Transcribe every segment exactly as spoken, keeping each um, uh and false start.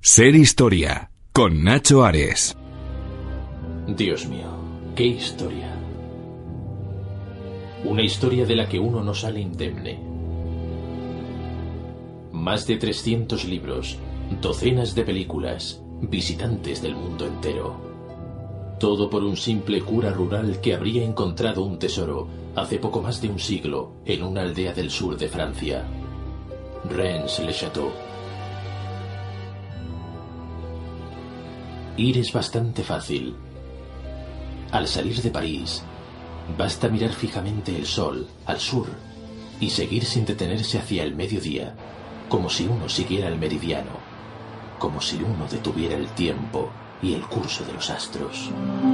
Ser Historia, con Nacho Ares. Dios mío, qué historia. Una historia de la que uno no sale indemne. Más de trescientos libros, docenas de películas, visitantes del mundo entero. Todo por un simple cura rural que habría encontrado un tesoro hace poco más de un siglo en una aldea del sur de Francia. Rennes-le-Château. Ir es bastante fácil. Al salir de París, basta mirar fijamente el sol al sur y seguir sin detenerse hacia el mediodía, como si uno siguiera el meridiano, como si uno detuviera el tiempo y el curso de los astros.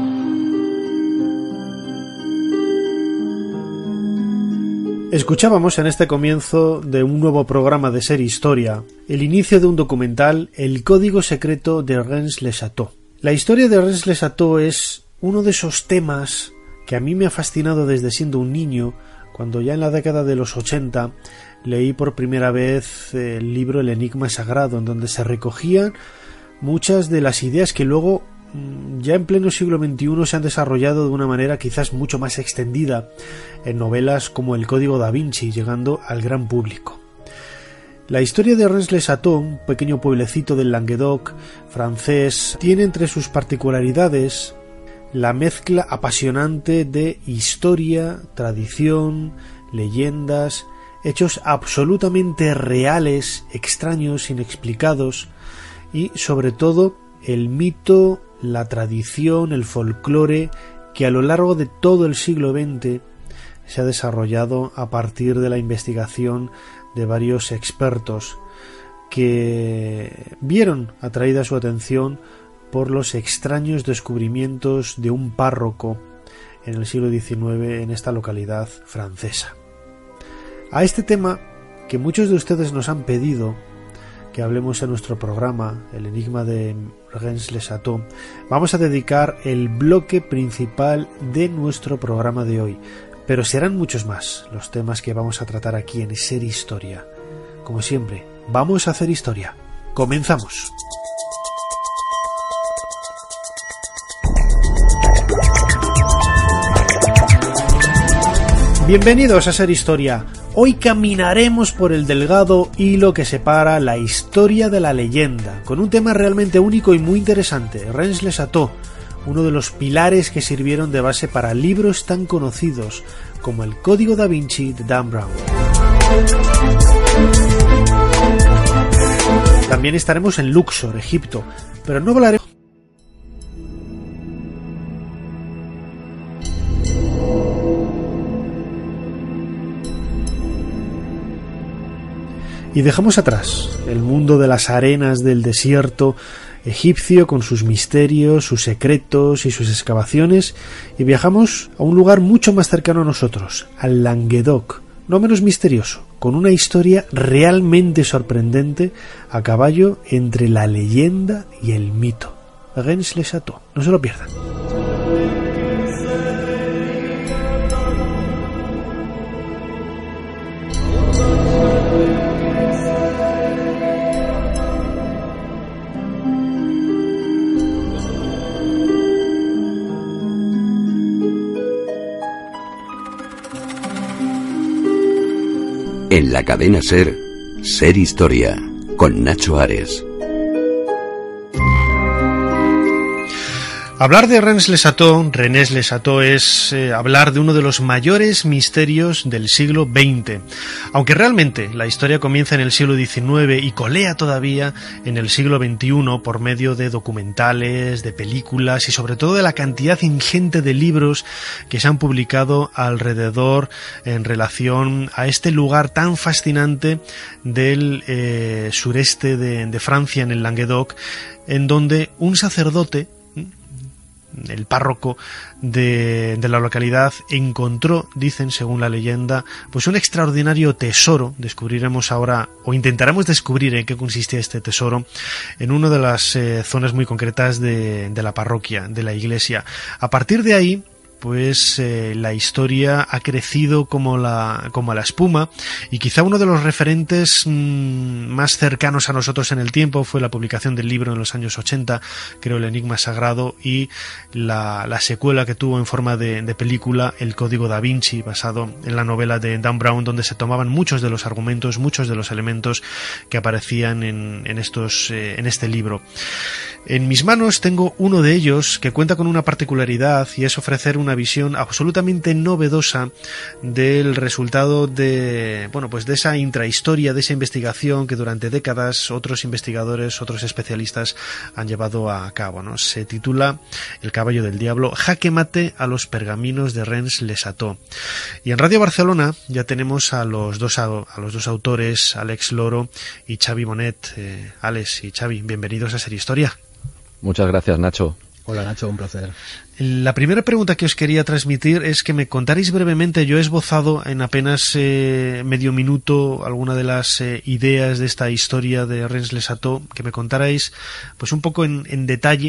Escuchábamos en este comienzo de un nuevo programa de Ser Historia el inicio de un documental, El Código Secreto de Rennes-le-Château. La historia de Rennes-le-Château es uno de esos temas que a mí me ha fascinado desde siendo un niño, cuando ya en la década de los ochenta leí por primera vez el libro El Enigma Sagrado, en donde se recogían muchas de las ideas que luego ya en pleno siglo veintiuno se han desarrollado de una manera quizás mucho más extendida en novelas como El Código da Vinci, llegando al gran público. La historia de Rennes-le-Château, un pequeño pueblecito del Languedoc francés, tiene entre sus particularidades la mezcla apasionante de historia, tradición, leyendas, hechos absolutamente reales, extraños, inexplicados y, sobre todo, el mito, la tradición, el folclore que a lo largo de todo el siglo veinte se ha desarrollado a partir de la investigación de varios expertos que vieron atraída su atención por los extraños descubrimientos de un párroco en el siglo diecinueve en esta localidad francesa. A este tema que muchos de ustedes nos han pedido que hablemos en nuestro programa, El Enigma de Rennes-le-Château, vamos a dedicar el bloque principal de nuestro programa de hoy, pero serán muchos más los temas que vamos a tratar aquí en Ser Historia. Como siempre, vamos a hacer historia. ¡Comenzamos! Bienvenidos a Ser Historia. Hoy caminaremos por el delgado hilo que separa la historia de la leyenda, con un tema realmente único y muy interesante, Rennes-le-Château, uno de los pilares que sirvieron de base para libros tan conocidos como El Código da Vinci de Dan Brown. También estaremos en Luxor, Egipto, pero no hablaremos y dejamos atrás el mundo de las arenas del desierto egipcio con sus misterios, sus secretos y sus excavaciones y viajamos a un lugar mucho más cercano a nosotros, al Languedoc, no menos misterioso, con una historia realmente sorprendente a caballo entre la leyenda y el mito. Rennes-le-Château, no se lo pierdan. En la cadena SER, Ser Historia, con Nacho Ares. Hablar de Rennes-le-Château, Rennes-le-Château es eh, hablar de uno de los mayores misterios del siglo veinte, aunque realmente la historia comienza en el siglo diecinueve y colea todavía en el siglo veintiuno por medio de documentales, de películas y sobre todo de la cantidad ingente de libros que se han publicado alrededor en relación a este lugar tan fascinante del eh, sureste de, de Francia, en el Languedoc, en donde un sacerdote, el párroco de, de la localidad, encontró, dicen según la leyenda, pues un extraordinario tesoro. Descubriremos ahora, o intentaremos descubrir en qué consistía este tesoro, en una de las eh, zonas muy concretas de, de la parroquia, de la iglesia. A partir de ahí, pues eh, la historia ha crecido como la, como la espuma, y quizá uno de los referentes mmm, más cercanos a nosotros en el tiempo fue la publicación del libro en los años ochenta, creo, El Enigma Sagrado, y la, la secuela que tuvo en forma de, de película, El Código Da Vinci, basado en la novela de Dan Brown, donde se tomaban muchos de los argumentos, muchos de los elementos que aparecían en, en, estos, eh, en este libro. En mis manos tengo uno de ellos que cuenta con una particularidad, y es ofrecer una visión absolutamente novedosa del resultado de, bueno, pues de esa intrahistoria, de esa investigación que durante décadas otros investigadores, otros especialistas han llevado a cabo, ¿no? Se titula El caballo del diablo, jaque mate a los pergaminos de Rennes Le Chateau. Y en Radio Barcelona ya tenemos a los dos, a, a los dos autores, Alex Loro y Xavi Bonet. Eh, Alex y Xavi, bienvenidos a Ser Historia. Muchas gracias, Nacho. Hola, Nacho, un placer. La primera pregunta que os quería transmitir es que me contarais brevemente, yo he esbozado en apenas eh, medio minuto alguna de las eh, ideas de esta historia de Rennes Le Chateau, que me contarais pues un poco en, en detalle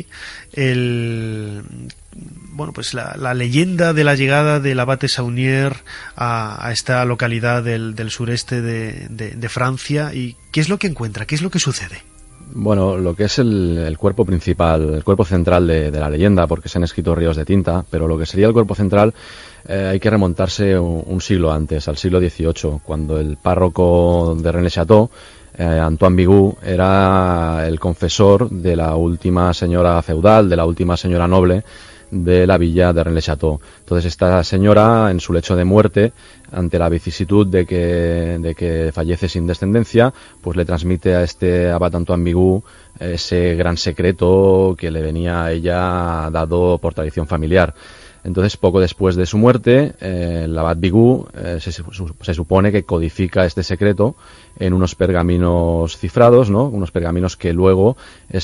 el... bueno, pues la, la leyenda de la llegada del abate Saunier a, a esta localidad del, del sureste de, de, de Francia, y qué es lo que encuentra, qué es lo que sucede. Bueno, lo que es el, el cuerpo principal, el cuerpo central de, de la leyenda, porque se han escrito ríos de tinta, pero lo que sería el cuerpo central eh, hay que remontarse un, un siglo antes, al siglo dieciocho, cuando el párroco de Rennes Le Chateau, eh, Antoine Bigot, era el confesor de la última señora feudal, de la última señora noble de la villa de Rennes Le Chateau. Entonces esta señora, en su lecho de muerte, ante la vicisitud de que, de que fallece sin descendencia, pues le transmite a este abad Antoine Bigot ese gran secreto que le venía a ella dado por tradición familiar. Entonces, poco después de su muerte, eh, el abad Bigot eh, se, se supone que codifica este secreto en unos pergaminos cifrados, ¿no? Unos pergaminos que luego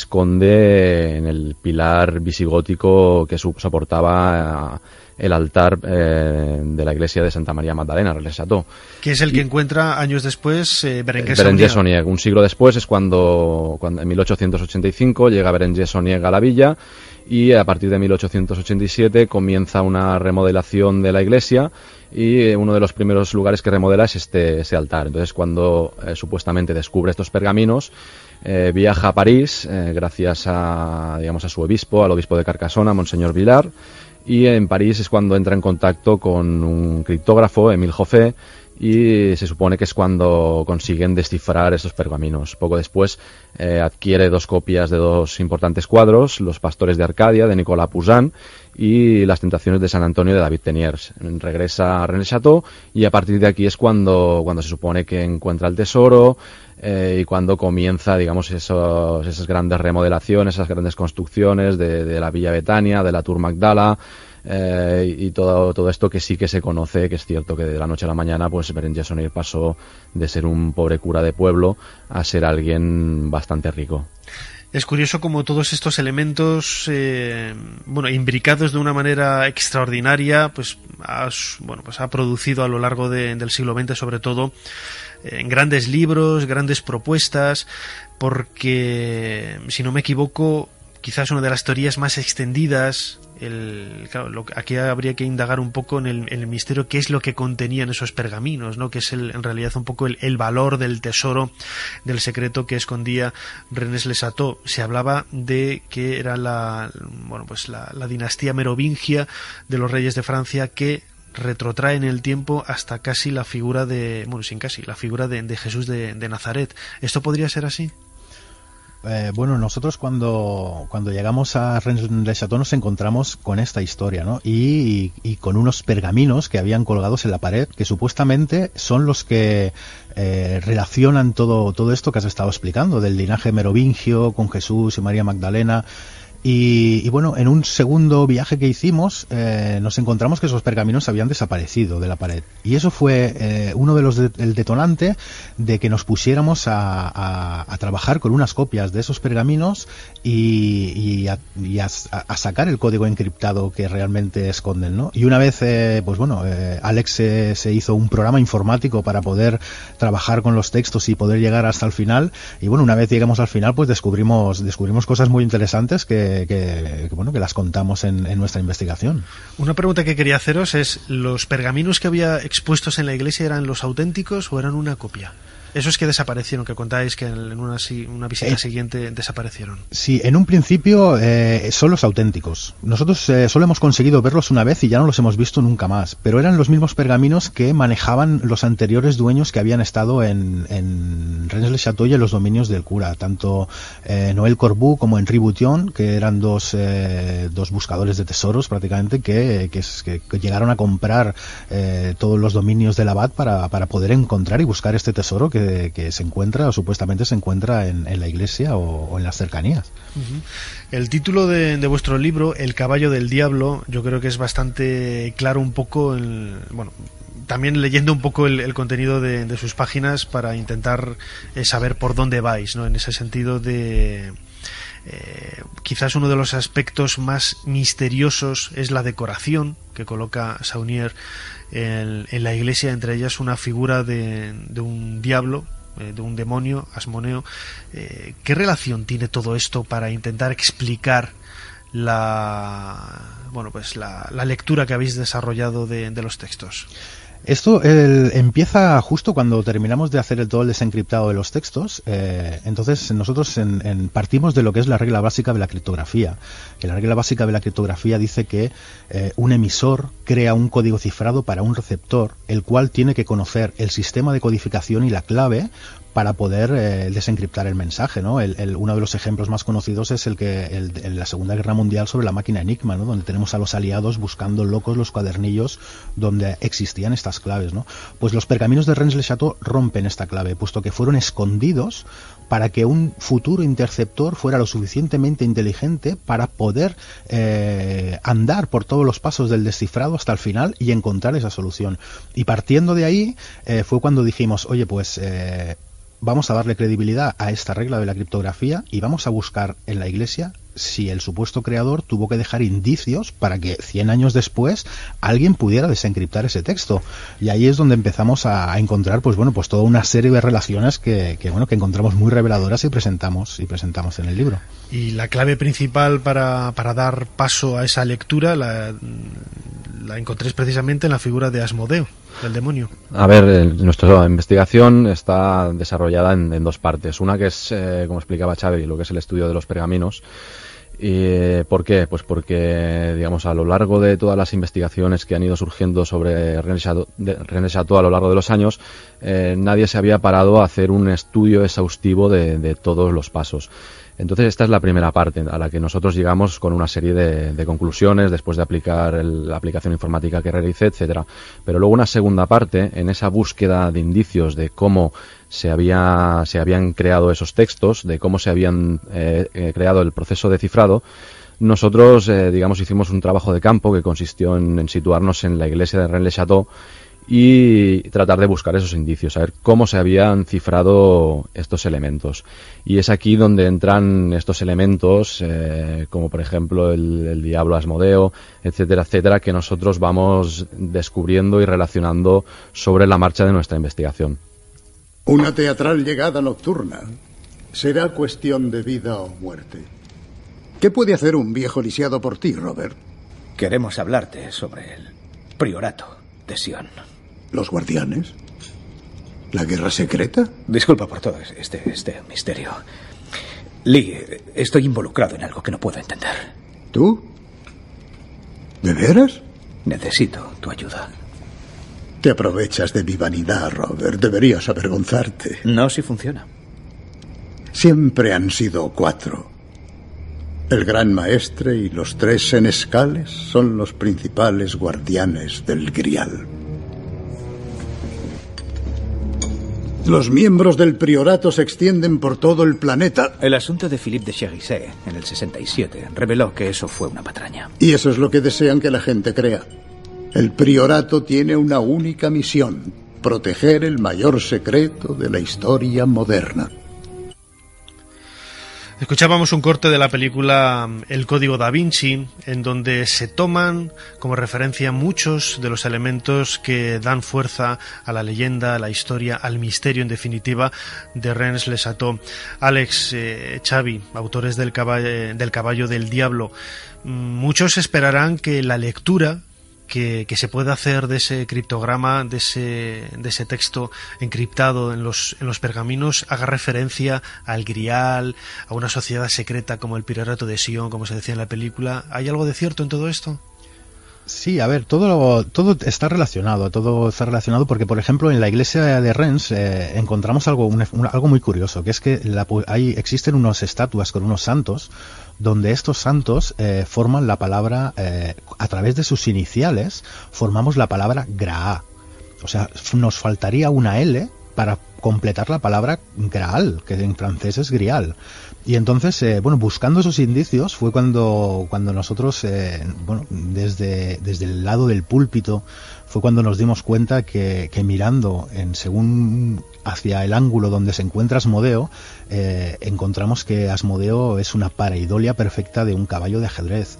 esconde en el pilar visigótico que soportaba eh, el altar eh, de la iglesia de Santa María Magdalena, Rennes Le Chateau. Que es el que y, encuentra años después eh, Berenguer Berenguer Saunier. Un siglo después es cuando, cuando en mil ochocientos ochenta y cinco llega Berenguer Saunier a la villa, y a partir de mil ochocientos ochenta y siete comienza una remodelación de la iglesia, y uno de los primeros lugares que remodela es este ese altar. Entonces, cuando eh, supuestamente descubre estos pergaminos, eh, viaja a París eh, gracias a, digamos, a su obispo, al obispo de Carcassonne, Monseñor Villard, y en París es cuando entra en contacto con un criptógrafo, Émile Joffé, y se supone que es cuando consiguen descifrar estos pergaminos. Poco después eh, adquiere dos copias de dos importantes cuadros, Los Pastores de Arcadia, de Nicolas Poussin, y Las Tentaciones de San Antonio, de David Teniers. Regresa a Rennes Le Chateau, y a partir de aquí es cuando, cuando se supone que encuentra el tesoro, eh, y cuando comienza, digamos, esos, esas grandes remodelaciones, esas grandes construcciones de, de la Villa Betania, de la Tour Magdala, Eh, y todo, todo esto que sí que se conoce, que es cierto que de la noche a la mañana pues Berenguer Saunier pasó de ser un pobre cura de pueblo a ser alguien bastante rico. Es curioso como todos estos elementos, eh, bueno, imbricados de una manera extraordinaria, pues, has, bueno, pues ha producido a lo largo de, del siglo veinte, sobre todo, en grandes libros, grandes propuestas, porque, si no me equivoco, quizás una de las teorías más extendidas. El, claro, lo, aquí habría que indagar un poco en el, en el misterio, qué es lo que contenían esos pergaminos, ¿no? Que es el, en realidad un poco el, el valor del tesoro, del secreto que escondía Rennes Le Chateau. Se hablaba de que era la, bueno, pues la, la dinastía merovingia de los reyes de Francia, que retrotrae en el tiempo hasta casi la figura de, bueno, sin casi, la figura de, de Jesús de, de Nazaret. ¿Esto podría ser así? Eh, bueno, nosotros cuando, cuando llegamos a Rennes Le Chateau nos encontramos con esta historia, ¿no? Y, y con unos pergaminos que habían colgados en la pared, que supuestamente son los que eh, relacionan todo, todo esto que has estado explicando, del linaje merovingio con Jesús y María Magdalena. Y, y bueno, en un segundo viaje que hicimos eh, nos encontramos que esos pergaminos habían desaparecido de la pared, y eso fue eh, uno de los de, el detonante de que nos pusiéramos a, a, a trabajar con unas copias de esos pergaminos y, y, a, y a, a sacar el código encriptado que realmente esconden, ¿no? Y una vez, eh, pues bueno, eh, Alex se, se hizo un programa informático para poder trabajar con los textos y poder llegar hasta el final, y bueno, una vez llegamos al final, pues descubrimos descubrimos cosas muy interesantes que que, que, que bueno que las contamos en, en nuestra investigación. Una pregunta que quería haceros es, ¿los pergaminos que había expuestos en la iglesia eran los auténticos o eran una copia? Esos que desaparecieron, que contáis que en una, una visita eh, siguiente desaparecieron. Sí, en un principio eh, son los auténticos. Nosotros eh, solo hemos conseguido verlos una vez y ya no los hemos visto nunca más. Pero eran los mismos pergaminos que manejaban los anteriores dueños que habían estado en, en Rennes-le-Château y en los dominios del cura. Tanto eh, Noël Corbu como Henri Boution, que eran dos, eh, dos buscadores de tesoros prácticamente, que, que, que, que llegaron a comprar eh, todos los dominios del abad para, para poder encontrar y buscar este tesoro que que se encuentra o supuestamente se encuentra en, en la iglesia o, o en las cercanías. Uh-huh. El título de, de vuestro libro, El caballo del diablo, yo creo que es bastante claro un poco, el, bueno, también leyendo un poco el, el contenido de, de sus páginas para intentar eh, saber por dónde vais, ¿no? En ese sentido de... Eh, quizás uno de los aspectos más misteriosos es la decoración que coloca Saunier en, en la iglesia, entre ellas una figura de, de un diablo, eh, de un demonio, Asmoneo. Eh, ¿Qué relación tiene todo esto para intentar explicar la, bueno, pues la, la lectura que habéis desarrollado de, de los textos? Esto el, empieza justo cuando terminamos de hacer el, todo el desencriptado de los textos. Eh, entonces nosotros en, en partimos de lo que es la regla básica de la criptografía. Que la regla básica de la criptografía dice que eh, un emisor crea un código cifrado para un receptor, el cual tiene que conocer el sistema de codificación y la clave para poder eh, desencriptar el mensaje, ¿no? El, el, uno de los ejemplos más conocidos es el que el, en la Segunda Guerra Mundial sobre la máquina Enigma, ¿no? Donde tenemos a los aliados buscando locos los cuadernillos donde existían estas claves, ¿no? Pues los pergaminos de Rennes-le-Château rompen esta clave, puesto que fueron escondidos para que un futuro interceptor fuera lo suficientemente inteligente para poder eh, andar por todos los pasos del descifrado hasta el final y encontrar esa solución. Y partiendo de ahí eh, fue cuando dijimos, oye, pues eh, vamos a darle credibilidad a esta regla de la criptografía y vamos a buscar en la iglesia si el supuesto creador tuvo que dejar indicios para que cien años después alguien pudiera desencriptar ese texto. Y ahí es donde empezamos a, a encontrar, pues bueno, pues toda una serie de relaciones que, que bueno, que encontramos muy reveladoras y presentamos y presentamos en el libro. Y la clave principal para, para dar paso a esa lectura la, la encontréis precisamente en la figura de Asmodeo, del demonio. A ver, nuestra investigación está desarrollada en, en dos partes. Una que es, eh, como explicaba Xavi, lo que es el estudio de los pergaminos. ¿Y por qué? Pues porque, digamos, a lo largo de todas las investigaciones que han ido surgiendo sobre Rennes-le-Château a lo largo de los años, eh, nadie se había parado a hacer un estudio exhaustivo de, de todos los pasos. Entonces esta es la primera parte a la que nosotros llegamos con una serie de, de conclusiones después de aplicar el, la aplicación informática que realicé, etcétera. Pero luego una segunda parte, en esa búsqueda de indicios de cómo se había se habían creado esos textos, de cómo se habían eh, eh, creado el proceso de cifrado, nosotros, eh, digamos, hicimos un trabajo de campo que consistió en, en situarnos en la iglesia de Rennes-le-Château y tratar de buscar esos indicios, saber cómo se habían cifrado estos elementos. Y es aquí donde entran estos elementos, eh, como por ejemplo el, el diablo Asmodeo, etcétera, etcétera, que nosotros vamos descubriendo y relacionando sobre la marcha de nuestra investigación. Una teatral llegada nocturna. Será cuestión de vida o muerte. ¿Qué puede hacer un viejo lisiado por ti, Robert? Queremos hablarte sobre el priorato de Sion. ¿Los guardianes? ¿La guerra secreta? Disculpa por todo este, este misterio. Lee, estoy involucrado en algo que no puedo entender. ¿Tú? ¿De veras? Necesito tu ayuda. Te aprovechas de mi vanidad, Robert. Deberías avergonzarte. No, si funciona. Siempre han sido cuatro. El gran maestre y los tres senescales son los principales guardianes del Grial. Los miembros del priorato se extienden por todo el planeta. El asunto de Philippe de Chérissé en el sesenta y siete reveló que eso fue una patraña. Y eso es lo que desean que la gente crea. El priorato tiene una única misión: proteger el mayor secreto de la historia moderna. Escuchábamos un corte de la película El Código Da Vinci, en donde se toman como referencia muchos de los elementos que dan fuerza a la leyenda, a la historia, al misterio, en definitiva, de Rennes Le Chateau. Alex, eh, Xavi, autores del caballo, del caballo del diablo, muchos esperarán que la lectura Que, que se puede hacer de ese criptograma, de ese, de ese texto encriptado en los, en los pergaminos, haga referencia al Grial, a una sociedad secreta como el Priorato de Sion, como se decía en la película. ¿Hay algo de cierto en todo esto? Sí, a ver, todo todo está relacionado, todo está relacionado porque, por ejemplo, en la iglesia de Rennes eh, encontramos algo un, un, algo muy curioso, que es que la, hay existen unas estatuas con unos santos, donde estos santos eh, forman la palabra, eh, a través de sus iniciales, formamos la palabra Graal. O sea, nos faltaría una L para completar la palabra Graal, que en francés es Grial. Y entonces, eh, bueno, buscando esos indicios fue cuando cuando nosotros, eh, bueno, desde, desde el lado del púlpito, fue cuando nos dimos cuenta que, que mirando en según hacia el ángulo donde se encuentra Asmodeo, eh, encontramos que Asmodeo es una pareidolia perfecta de un caballo de ajedrez.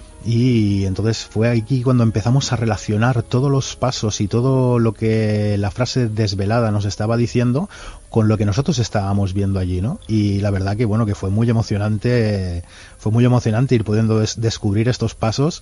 Y entonces fue aquí cuando empezamos a relacionar todos los pasos y todo lo que la frase desvelada nos estaba diciendo con lo que nosotros estábamos viendo allí, ¿no? Y la verdad que bueno, que fue muy emocionante, fue muy emocionante ir pudiendo des- descubrir estos pasos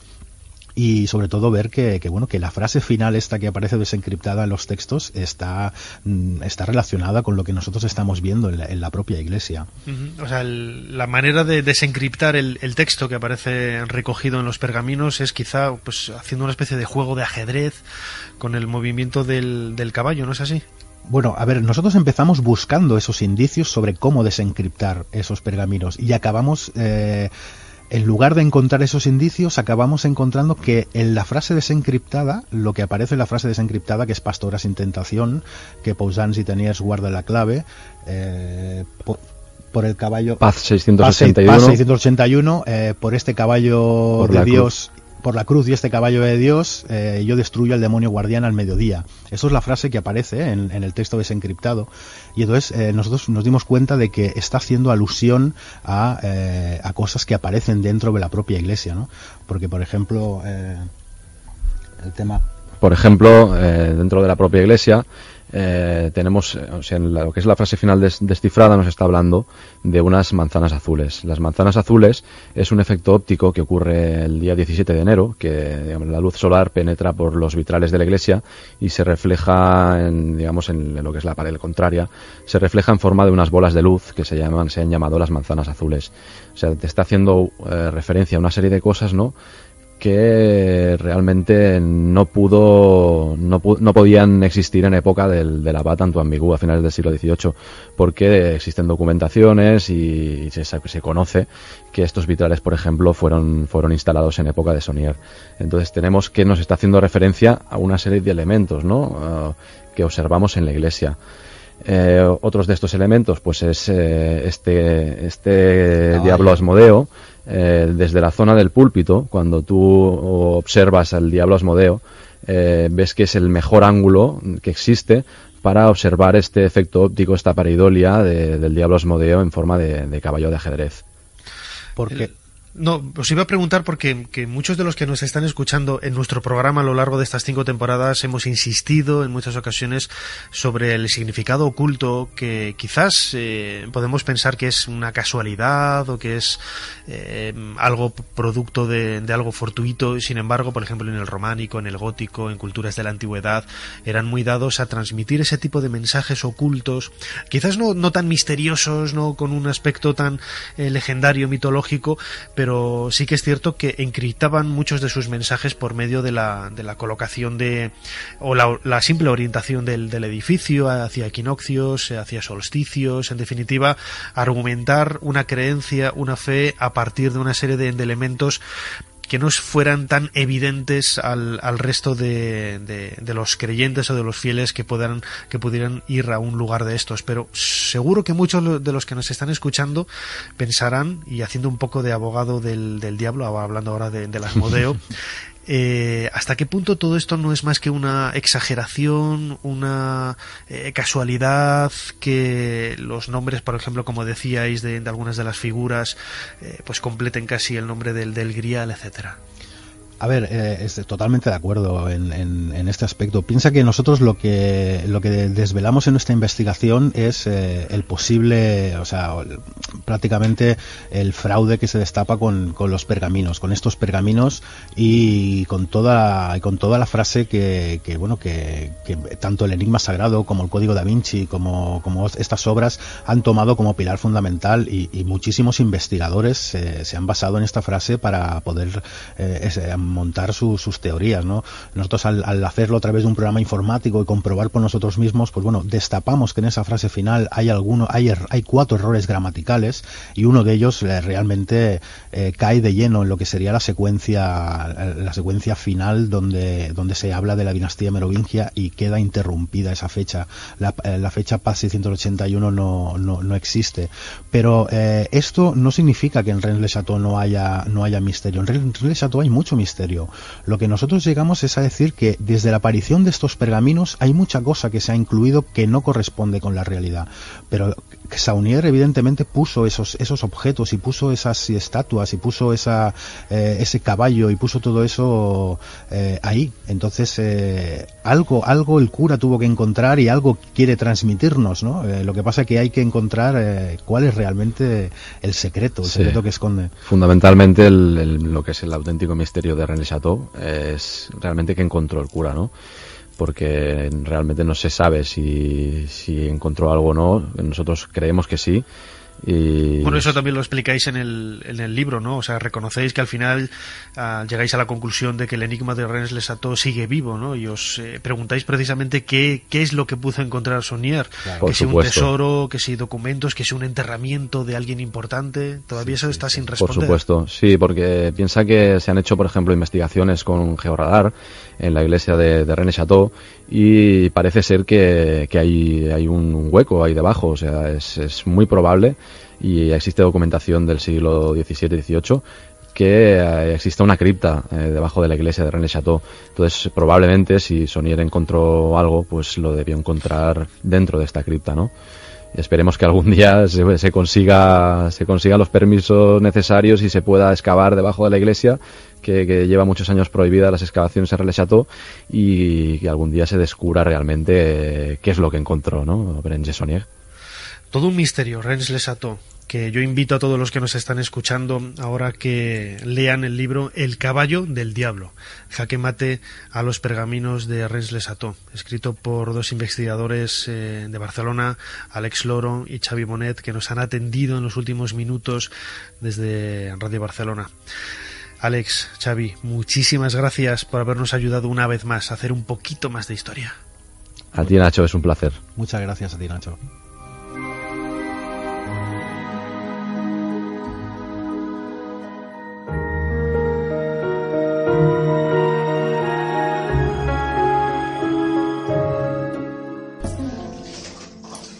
y sobre todo ver que, que bueno, que la frase final esta que aparece desencriptada en los textos está, está relacionada con lo que nosotros estamos viendo en la, en la propia iglesia. Uh-huh. O sea, el, la manera de desencriptar el, el texto que aparece recogido en los pergaminos es quizá pues haciendo una especie de juego de ajedrez con el movimiento del, del caballo, ¿no es así? Bueno, a ver, nosotros empezamos buscando esos indicios sobre cómo desencriptar esos pergaminos y acabamos... Eh, en lugar de encontrar esos indicios, acabamos encontrando que en la frase desencriptada, lo que aparece en la frase desencriptada, que es pastora sin tentación, que Pausans y Teniers guarda la clave, eh, por, por el caballo... Paz seiscientos ochenta y uno. Paz seiscientos ochenta y uno, eh, por este caballo por de Dios... Cruz. Por la cruz y este caballo de Dios, eh, yo destruyo al demonio guardián al mediodía. Eso es la frase que aparece en, en el texto desencriptado. Y entonces eh, nosotros nos dimos cuenta de que está haciendo alusión a, eh, a cosas que aparecen dentro de la propia iglesia, ¿no? Porque, por ejemplo, eh, el tema... Por ejemplo, eh, dentro de la propia iglesia, eh, tenemos, o sea, en lo que es la frase final des, descifrada nos está hablando de unas manzanas azules. Las manzanas azules es un efecto óptico que ocurre el día diecisiete de enero, que digamos, la luz solar penetra por los vitrales de la iglesia y se refleja en, digamos, en lo que es la pared contraria, se refleja en forma de unas bolas de luz que se llaman, se han llamado las manzanas azules. O sea, te está haciendo eh, referencia a una serie de cosas, ¿no?, que realmente no pudo, no, pu- no podían existir en época del, del abad Antoine a finales del siglo dieciocho, porque existen documentaciones y se, se conoce que estos vitrales, por ejemplo, fueron, fueron instalados en época de Saunier. Entonces tenemos que nos está haciendo referencia a una serie de elementos, ¿no?, uh, que observamos en la iglesia. Eh, otros de estos elementos, pues es eh, este, este diablo Asmodeo. Eh, desde la zona del púlpito, cuando tú observas al diablo Asmodeo, eh, ves que es el mejor ángulo que existe para observar este efecto óptico, esta pareidolia de, del diablo Asmodeo en forma de, de caballo de ajedrez. Porque... No, os iba a preguntar porque que muchos de los que nos están escuchando en nuestro programa a lo largo de estas cinco temporadas hemos insistido en muchas ocasiones sobre el significado oculto que quizás eh, podemos pensar que es una casualidad o que es eh, algo producto de, de algo fortuito. Sin embargo, por ejemplo, en el románico, en el gótico, en culturas de la antigüedad, eran muy dados a transmitir ese tipo de mensajes ocultos, quizás no, no tan misteriosos, no con un aspecto tan eh, legendario, mitológico, pero pero sí que es cierto que encriptaban muchos de sus mensajes por medio de la, de la colocación de o la, la simple orientación del, del edificio hacia equinoccios, hacia solsticios, en definitiva argumentar una creencia, una fe a partir de una serie de, de elementos que no fueran tan evidentes al, al resto de, de, de los creyentes o de los fieles que puedan, que pudieran ir a un lugar de estos. Pero seguro que muchos de los que nos están escuchando pensarán, y haciendo un poco de abogado del, del diablo, hablando ahora de, del Asmodeo, Eh, ¿Hasta qué punto todo esto no es más que una exageración, una eh, casualidad, que los nombres, por ejemplo, como decíais, de, de algunas de las figuras, eh, pues completen casi el nombre del, del Grial, etcétera? A ver, eh, estoy totalmente de acuerdo en, en, en este aspecto. Piensa que nosotros lo que lo que desvelamos en nuestra investigación es eh, el posible, o sea, prácticamente el fraude que se destapa con, con los pergaminos, con estos pergaminos y con toda con toda la frase que, que bueno que, que tanto el Enigma Sagrado como el Código Da Vinci como, como estas obras han tomado como pilar fundamental, y, y muchísimos investigadores eh, se han basado en esta frase para poder eh, ese, montar su, sus teorías, ¿no? Nosotros al, al hacerlo a través de un programa informático y comprobar por nosotros mismos, pues bueno, destapamos que en esa frase final hay alguno, hay, er, hay cuatro errores gramaticales, y uno de ellos eh, realmente eh, cae de lleno en lo que sería la secuencia la secuencia final donde, donde se habla de la dinastía merovingia, y queda interrumpida esa fecha. La, eh, la fecha P A seiscientos ochenta y uno no, no, no existe. Pero eh, esto no significa que en Rennes-le-Château no haya, no haya misterio. En Rennes-le-Château hay mucho misterio. Lo que nosotros llegamos es a decir que desde la aparición de estos pergaminos hay mucha cosa que se ha incluido que no corresponde con la realidad, pero Saunier evidentemente puso esos esos objetos y puso esas estatuas y puso esa eh, ese caballo y puso todo eso eh, ahí. Entonces eh, algo algo el cura tuvo que encontrar y algo quiere transmitirnos, ¿no? Eh, lo que pasa es que hay que encontrar eh, cuál es realmente el secreto, el sí. secreto que esconde. Fundamentalmente el, el, lo que es el auténtico misterio de Rennes-le-Château es realmente que encontró el cura, ¿no? Porque realmente no se sabe si, si encontró algo o no. Nosotros creemos que sí. Y... Bueno, eso también lo explicáis en el, en el libro, ¿no? O sea, reconocéis que al final uh, llegáis a la conclusión de que el enigma de Rennes-le-Château sigue vivo, ¿no? Y os eh, preguntáis precisamente qué, qué es lo que pudo encontrar Saunier. Claro, que si supuesto. un tesoro, que si documentos, que si un enterramiento de alguien importante. Todavía sí, eso sí, está sí. sin responder. Por supuesto, sí, porque piensa que se han hecho, por ejemplo, investigaciones con un georradar en la iglesia de, de Rennes-le-Château, y parece ser que, que hay, hay un hueco ahí debajo. O sea, es, es muy probable, y existe documentación del siglo diecisiete dieciocho, que eh, exista una cripta eh, debajo de la iglesia de Rennes-le-Château. Entonces, probablemente, si Saunier encontró algo, pues lo debió encontrar dentro de esta cripta, ¿no? Y esperemos que algún día se, se consiga se consigan los permisos necesarios y se pueda excavar debajo de la iglesia, que, que lleva muchos años prohibidas las excavaciones en Rennes-le-Château, y que algún día se descubra realmente eh, qué es lo que encontró, ¿no? Berenguer Saunier. Todo un misterio, Rennes-le-Château, que yo invito a todos los que nos están escuchando ahora que lean el libro El caballo del diablo, jaque mate a los pergaminos de Rennes-le-Château, escrito por dos investigadores eh, de Barcelona, Alex Loro y Xavi Bonet, que nos han atendido en los últimos minutos desde Radio Barcelona. Alex, Xavi, muchísimas gracias por habernos ayudado una vez más a hacer un poquito más de historia. A ti, Nacho, es un placer. Muchas gracias a ti, Nacho.